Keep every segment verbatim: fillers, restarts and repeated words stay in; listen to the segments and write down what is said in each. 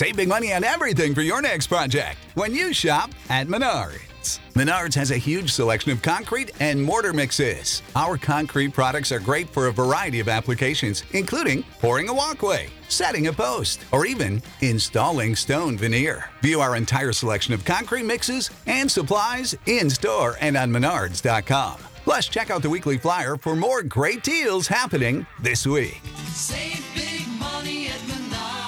Save big money on everything for your next project when you shop at Menards. Menards has a huge selection of concrete and mortar mixes. Our concrete products are great for a variety of applications, including pouring a walkway, setting a post, or even installing stone veneer. View our entire selection of concrete mixes and supplies in-store and on menards dot com. Plus, check out the weekly flyer for more great deals happening this week. Save big money at Menards.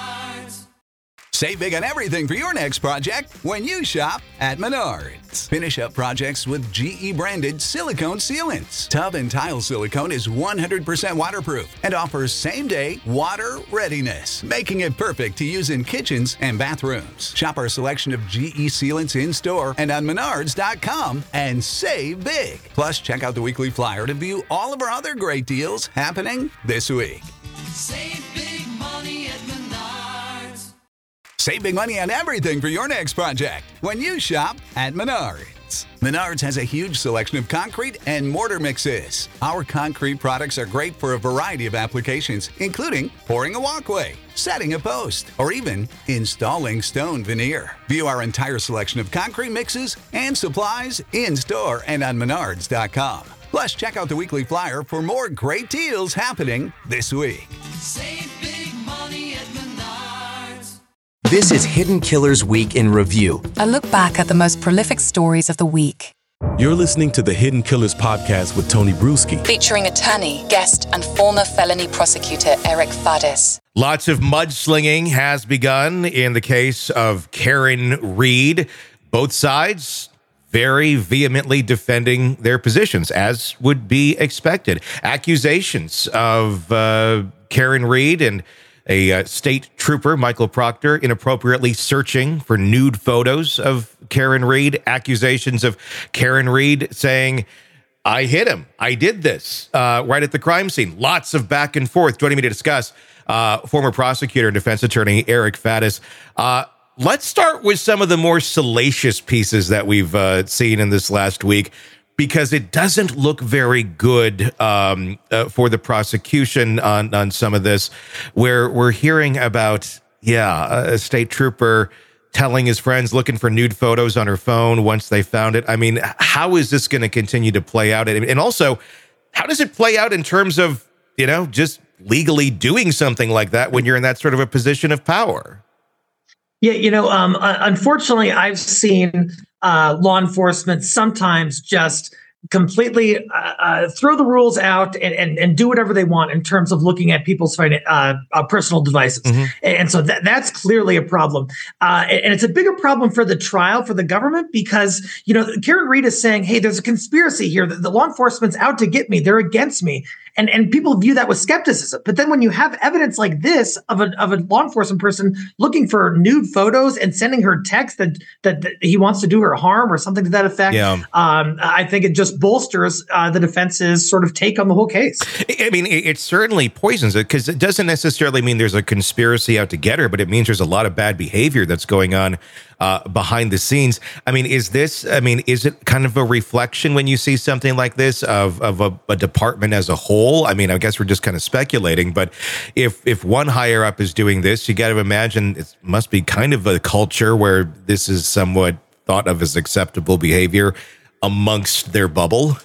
Save big on everything for your next project when you shop at Menards. Finish up projects with G E-branded silicone sealants. Tub and tile silicone is one hundred percent waterproof and offers same-day water readiness, making it perfect to use in kitchens and bathrooms. Shop our selection of G E sealants in-store and on menards dot com and save big. Plus, check out the weekly flyer to view all of our other great deals happening this week. Save big money at Menards. Save big money on everything for your next project when you shop at Menards. Menards has a huge selection of concrete and mortar mixes. Our concrete products are great for a variety of applications, including pouring a walkway, setting a post, or even installing stone veneer. View our entire selection of concrete mixes and supplies in-store and on menards dot com. Plus, check out the weekly flyer for more great deals happening this week. Save big money at Menards. This is Hidden Killers Week in Review. A look back at the most prolific stories of the week. You're listening to the Hidden Killers podcast with Tony Bruschi. Featuring attorney, guest, and former felony prosecutor Eric Faddis. Lots of mudslinging has begun in the case of Karen Read. Both sides very vehemently defending their positions, as would be expected. Accusations of uh, Karen Read and a uh, state trooper, Michael Proctor, inappropriately searching for nude photos of Karen Read. Accusations of Karen Read saying, I hit him. I did this uh, right at the crime scene. Lots of back and forth. Joining me to discuss, uh, former prosecutor and defense attorney Eric Faddis. Uh, let's start with some of the more salacious pieces that we've uh, seen in this last week, because it doesn't look very good um, uh, for the prosecution on, on some of this, where we're hearing about, yeah, a state trooper telling his friends, looking for nude photos on her phone once they found it. I mean, how is this going to continue to play out? And also, how does it play out in terms of, you know, just legally doing something like that when you're in that sort of a position of power? Yeah, you know, um, unfortunately, I've seen uh, law enforcement sometimes just completely uh, uh, throw the rules out and, and and do whatever they want in terms of looking at people's uh, uh, personal devices. Mm-hmm. And so that, that's clearly a problem. Uh, and it's a bigger problem for the trial, for the government, because, you know, Karen Read is saying, hey, there's a conspiracy here. The, the law enforcement's out to get me. They're against me. And and people view that with skepticism. But then when you have evidence like this of a of a law enforcement person looking for nude photos and sending her text that that, that he wants to do her harm or something to that effect, yeah. um, I think it just bolsters uh, the defense's sort of take on the whole case. I mean, it, it certainly poisons it, because it doesn't necessarily mean there's a conspiracy out to get her, but it means there's a lot of bad behavior that's going on uh, behind the scenes. I mean, is this, I mean, is it kind of a reflection when you see something like this of, of a, a department as a whole? I mean, I guess we're just kind of speculating, but if if one higher up is doing this, you got to imagine it must be kind of a culture where this is somewhat thought of as acceptable behavior amongst their bubble.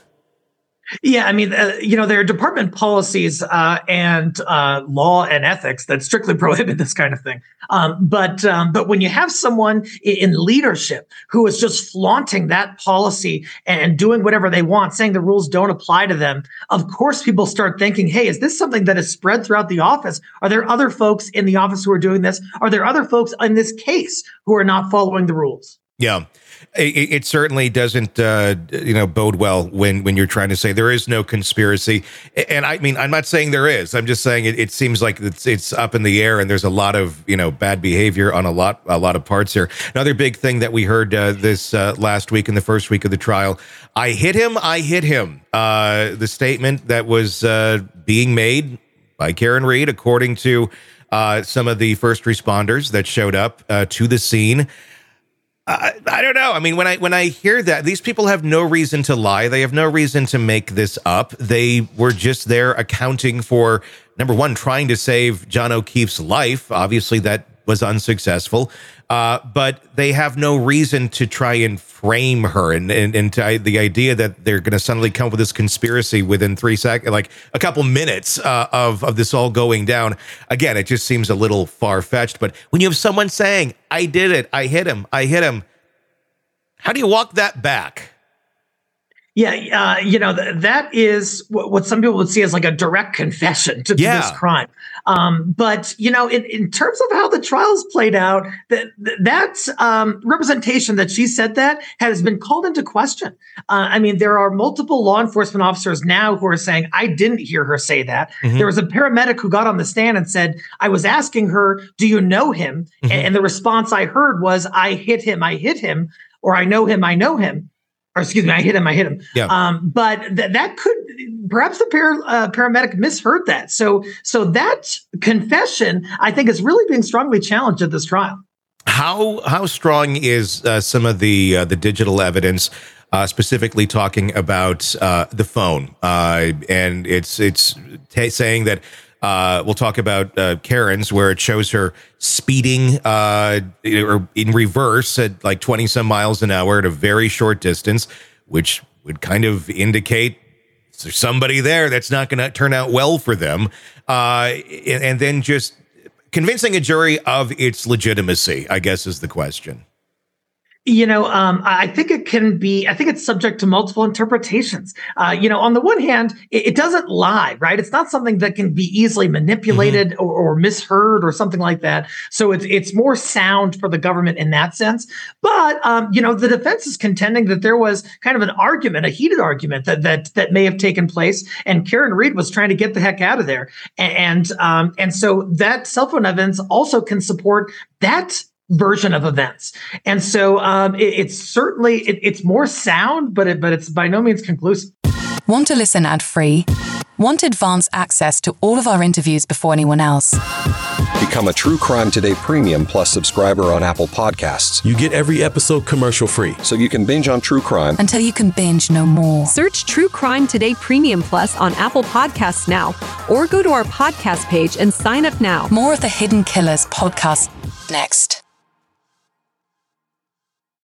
Yeah, I mean, uh, you know, there are department policies uh, and uh, law and ethics that strictly prohibit this kind of thing. Um, but um, but when you have someone in leadership who is just flaunting that policy and doing whatever they want, saying the rules don't apply to them, of course, people start thinking, hey, is this something that is spread throughout the office? Are there other folks in the office who are doing this? Are there other folks in this case who are not following the rules? Yeah. It, it certainly doesn't, uh, you know, bode well when, when you're trying to say there is no conspiracy. And I mean, I'm not saying there is. I'm just saying it, it seems like it's it's up in the air, and there's a lot of, you know, bad behavior on a lot a lot of parts here. Another big thing that we heard uh, this uh, last week in the first week of the trial: I hit him, I hit him. Uh, the statement that was uh, being made by Karen Read, according to uh, some of the first responders that showed up uh, to the scene. I, I don't know. I mean, when I when I hear that, these people have no reason to lie. They have no reason to make this up. They were just there accounting for, number one, trying to save John O'Keefe's life. Obviously, that was unsuccessful. Uh, but they have no reason to try and frame her. And, and, and to, the idea that they're going to suddenly come up with this conspiracy within three seconds, like a couple minutes uh, of, of this all going down. Again, it just seems a little far-fetched. But when you have someone saying, I did it, I hit him, I hit him, how do you walk that back? Yeah, uh, you know, th- that is what, what some people would see as like a direct confession to, to Yeah. this crime. Um, but, you know, in, in terms of how the trials played out, that that um, representation that she said that has been called into question. Uh, I mean, there are multiple law enforcement officers now who are saying, I didn't hear her say that. Mm-hmm. There was a paramedic who got on the stand and said, I was asking her, do you know him? Mm-hmm. And, and the response I heard was, I hit him, I hit him, or I know him, I know him. Or excuse me, I hit him, I hit him. Yeah. Um, but th- that could, perhaps the par- uh, paramedic misheard that. So, so that confession, I think, is really being strongly challenged at this trial. How how strong is uh, some of the uh, the digital evidence, uh, specifically talking about uh, the phone? Uh, and it's it's t- saying that. Uh, we'll talk about uh, Karen's, where it shows her speeding uh, or in reverse at like twenty some miles an hour at a very short distance, which would kind of indicate there's somebody there that's not going to turn out well for them. Uh, and, and then just convincing a jury of its legitimacy, I guess, is the question. You know, um, I think it can be, I think it's subject to multiple interpretations. Uh, you know, on the one hand, it, it doesn't lie, right? It's not something that can be easily manipulated mm-hmm. or, or misheard or something like that. So it's, it's more sound for the government in that sense. But, um, you know, the defense is contending that there was kind of an argument, a heated argument that, that, that may have taken place. And Karen Read was trying to get the heck out of there. And, um, and so that cell phone evidence also can support that version of events. And so um, it, it's certainly, it, it's more sound, but it, but it's by no means conclusive. Want to listen ad-free? Want advanced access to all of our interviews before anyone else? Become a True Crime Today Premium Plus subscriber on Apple Podcasts. You get every episode commercial-free. So you can binge on true crime until you can binge no more. Search True Crime Today Premium Plus on Apple Podcasts now, or go to our podcast page and sign up now. More of the Hidden Killers podcast next.